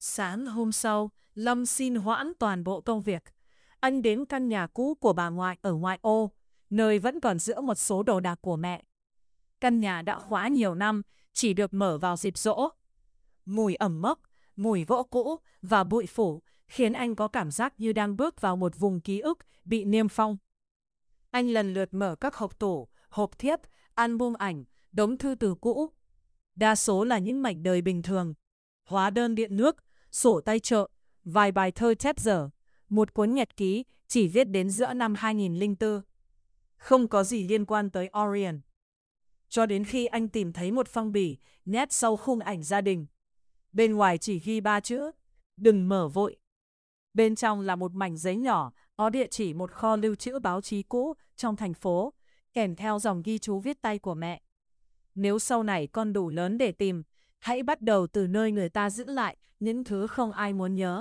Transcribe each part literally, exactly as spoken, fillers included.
Sáng hôm sau, Lâm xin hoãn toàn bộ công việc. Anh đến căn nhà cũ của bà ngoại ở ngoại ô, nơi vẫn còn giữ một số đồ đạc của mẹ. Căn nhà đã khóa nhiều năm, chỉ được mở vào dịp giỗ. Mùi ẩm mốc, mùi gỗ cũ và bụi phủ khiến anh có cảm giác như đang bước vào một vùng ký ức bị niêm phong. Anh lần lượt mở các hộp tủ, hộp thiếp, album ảnh, đống thư từ cũ. Đa số là những mảnh đời bình thường. Hóa đơn điện nước, sổ tay chợ, vài bài thơ chép dở, một cuốn nhật ký chỉ viết đến giữa năm hai nghìn lẻ bốn. Không có gì liên quan tới Orion. Cho đến khi anh tìm thấy một phong bì nhét sau khung ảnh gia đình. Bên ngoài chỉ ghi ba chữ, đừng mở vội. Bên trong là một mảnh giấy nhỏ có địa chỉ một kho lưu trữ báo chí cũ trong thành phố, kèm theo dòng ghi chú viết tay của mẹ. Nếu sau này con đủ lớn để tìm, hãy bắt đầu từ nơi người ta giữ lại những thứ không ai muốn nhớ.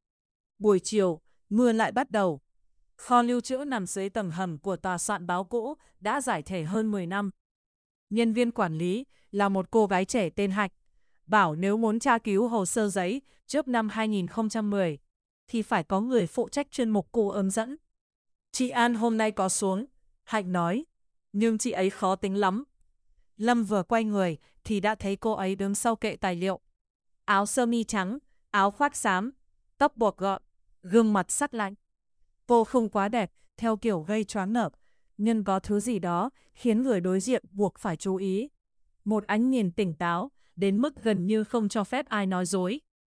Buổi chiều, mưa lại bắt đầu. Kho lưu trữ nằm dưới tầng hầm của tòa soạn báo cũ đã giải thể hơn mười năm. Nhân viên quản lý là một cô gái trẻ tên Hạnh, bảo nếu muốn tra cứu hồ sơ giấy trước năm hai nghìn không trăm mười thì phải có người phụ trách chuyên mục cô hướng dẫn. Chị An hôm nay có xuống, Hạnh nói, nhưng chị ấy khó tính lắm. Lâm vừa quay người thì đã thấy cô ấy đứng sau kệ tài liệu. Áo sơ mi trắng, áo khoác xám, tóc buộc gọn, gương mặt sắc lạnh. Cô không quá đẹp, theo kiểu gây choáng ngợp, nhưng có thứ gì đó khiến người đối diện buộc phải chú ý. Một ánh nhìn tỉnh táo, đến mức gần như không cho phép ai nói dối.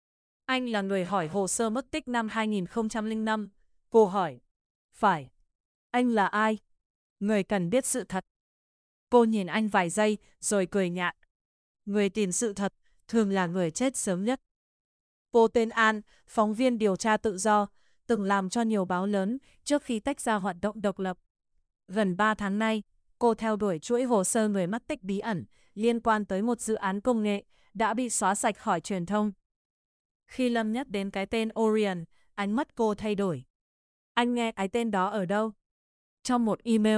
Anh là người hỏi hồ sơ mất tích năm hai nghìn không trăm lẻ năm. Cô hỏi. Phải. Anh là ai? Người cần biết sự thật. Cô nhìn anh vài giây rồi cười nhạt. Người tìm sự thật thường là người chết sớm nhất. Cô tên An, phóng viên điều tra tự do, từng làm cho nhiều báo lớn trước khi tách ra hoạt động độc lập. Gần ba tháng nay, cô theo đuổi chuỗi hồ sơ người mất tích bí ẩn liên quan tới một dự án công nghệ đã bị xóa sạch khỏi truyền thông. Khi Lâm nhắc đến cái tên Orion, ánh mắt cô thay đổi. Anh nghe cái tên đó ở đâu? Trong một email.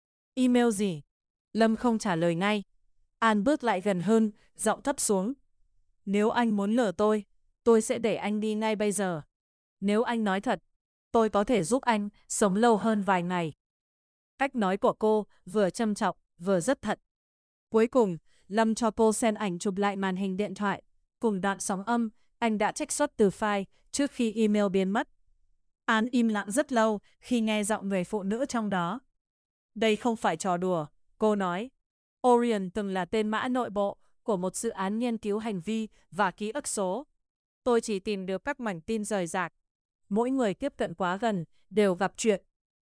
Email gì? Lâm không trả lời ngay. An bước lại gần hơn, giọng thấp xuống. Nếu anh muốn lừa tôi, tôi sẽ để anh đi ngay bây giờ. Nếu anh nói thật, tôi có thể giúp anh sống lâu hơn vài ngày. Cách nói của cô vừa châm chọc, vừa rất thật. Cuối cùng, Lâm cho cô xem ảnh chụp lại màn hình điện thoại. Cùng đoạn sóng âm, anh đã trích xuất từ file trước khi email biến mất. An im lặng rất lâu khi nghe giọng người phụ nữ trong đó. Đây không phải trò đùa, cô nói. Orion từng là tên mã nội bộ của một dự án nghiên cứu hành vi và ký ức số. Tôi chỉ tìm được các mảnh tin rời rạc. Mỗi người tiếp cận quá gần đều gặp chuyện.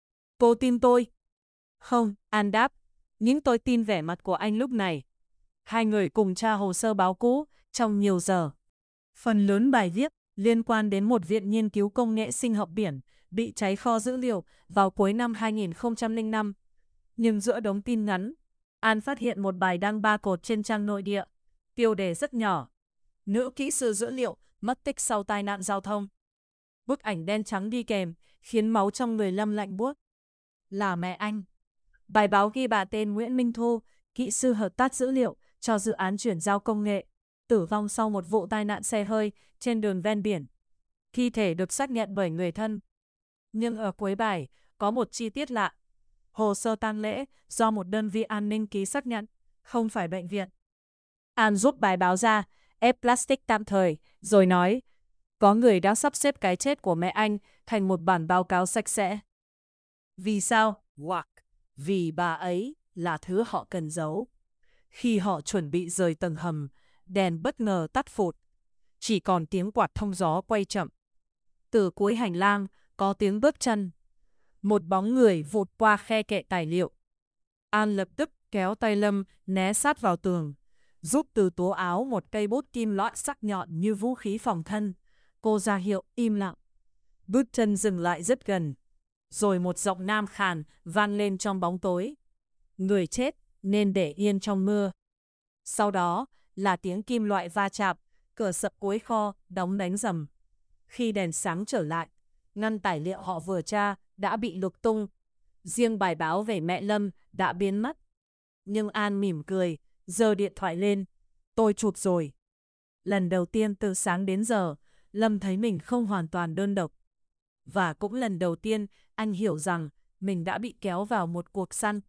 Cô tin tôi? Không, An đáp. Nhưng tôi tin vẻ mặt của anh lúc này. Hai người cùng tra hồ sơ báo cũ trong nhiều giờ. Phần lớn bài viết liên quan đến một viện nghiên cứu công nghệ sinh học biển bị cháy kho dữ liệu vào cuối năm hai nghìn không trăm lẻ năm. Nhưng giữa đống tin ngắn, An phát hiện một bài đăng ba cột trên trang nội địa. Tiêu đề rất nhỏ. Nữ kỹ sư dữ liệu mất tích sau tai nạn giao thông. Bức ảnh đen trắng đi kèm khiến máu trong người Lâm lạnh buốt. Là mẹ anh. Bài báo ghi bà tên Nguyễn Minh Thu, kỹ sư hợp tác dữ liệu cho dự án chuyển giao công nghệ, tử vong sau một vụ tai nạn xe hơi trên đường ven biển. Thi thể được xác nhận bởi người thân. Nhưng ở cuối bài có một chi tiết lạ. Hồ sơ tang lễ do một đơn vị an ninh ký xác nhận, không phải bệnh viện. An rút bài báo ra, ép plastic tạm thời, rồi nói, có người đã sắp xếp cái chết của mẹ anh thành một bản báo cáo sạch sẽ. Vì sao? Hoặc vì bà ấy là thứ họ cần giấu. Khi họ chuẩn bị rời tầng hầm, đèn bất ngờ tắt phụt. Chỉ còn tiếng quạt thông gió quay chậm. Từ cuối hành lang có tiếng bước chân. Một bóng người vụt qua khe kệ tài liệu. An lập tức kéo tay Lâm né sát vào tường, rút từ túi áo một cây bút kim loại sắc nhọn như vũ khí phòng thân. Cô ra hiệu im lặng. Bước chân dừng lại rất gần. Rồi một giọng nam khàn vang lên trong bóng tối. Người chết nên để yên trong mưa. Sau đó là tiếng kim loại va chạm, cửa sập cuối kho đóng đánh rầm. Khi đèn sáng trở lại, ngăn tài liệu họ vừa tra đã bị lục tung. Riêng bài báo về mẹ Lâm đã biến mất. Nhưng An mỉm cười, giơ điện thoại lên. Tôi chụp rồi. Lần đầu tiên từ sáng đến giờ, Lâm thấy mình không hoàn toàn đơn độc. Và cũng lần đầu tiên anh hiểu rằng mình đã bị kéo vào một cuộc săn.